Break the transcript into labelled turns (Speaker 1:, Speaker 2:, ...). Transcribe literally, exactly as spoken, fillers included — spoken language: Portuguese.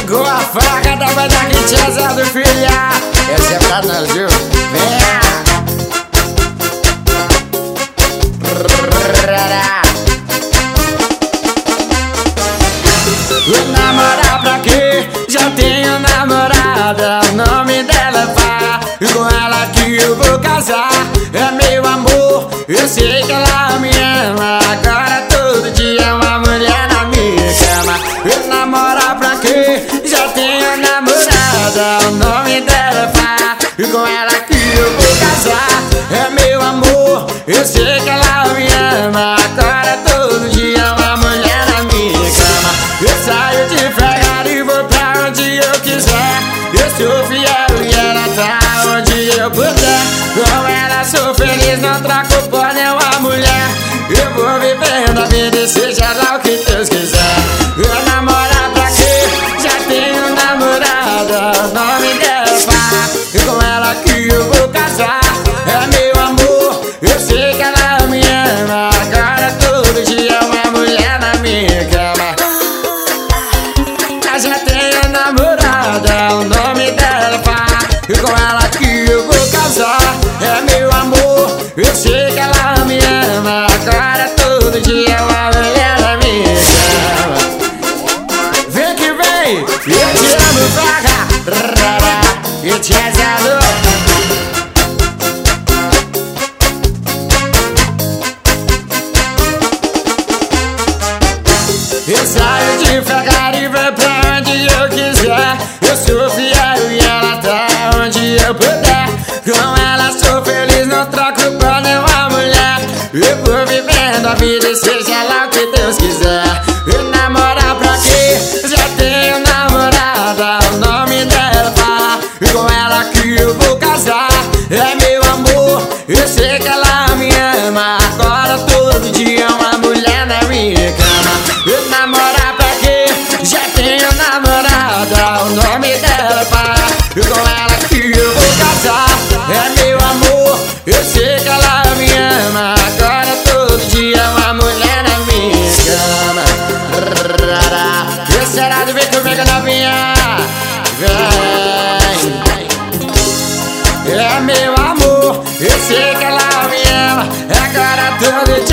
Speaker 1: Pegou a faca da banda que tinha Zé do Filha. Esse é pra nós, viu? Vem! Vou namorar pra quê? Já tenho namorada. O nome dela é Fá. E com ela que eu vou casar. É meu amor, eu sei que ela me ama. Agora todo dia é uma mulher na minha cama. Vou namorar pra quê? Já tenho namorada. O nome dela é Fá. E com ela que eu vou casar. É meu amor, eu sei que ela me ama. Agora todo dia é uma mulher na minha cama. Eu saio de Ferrari e vou pra onde eu quiser. Eu sou fiel e ela tá onde eu puder. Com ela sou feliz, não troco por nenhuma mulher. Eu vou vivendo a vida e seja lá o que Deus quiser. Eu namorar pra quê? Já tenho namorada. O nome dela é Fá. E com ela que eu vou casar. É meu amor, eu sei que ela me ama. Agora todo dia é uma mulher na minha cama. Já tenho namorada, o nome dela é Fá. E com ela que eu vou casar. É meu amor, eu sei que ela me ama. Agora todo dia é uma mulher na minha cama. Vem que vem, eu te amo, vaga. Eu te exalo. Eu saio de Ferrari e vou pra onde eu quiser. Eu sou fiel e ela tá onde eu puder. Com ela sou feliz, não troco por nenhuma mulher. Eu vou vivendo a vida e seja lá o que Deus quiser. Eu namorar pra quê? Já tenho namorada. O nome dela é Fá. E com ela que eu vou casar. É meu amor, eu sei que ela me ama. Agora todo dia é uma mulher na minha cama. Eu namorar pra quê? Já tenho namorada. O nome dela é Fá. E com ela que eu vou casar. É meu amor, eu sei que ela me ama. Agora todo dia é uma mulher na minha cama. E será de ver comigo novinha? Vem. É meu amor, eu sei que ela me ama. Agora todo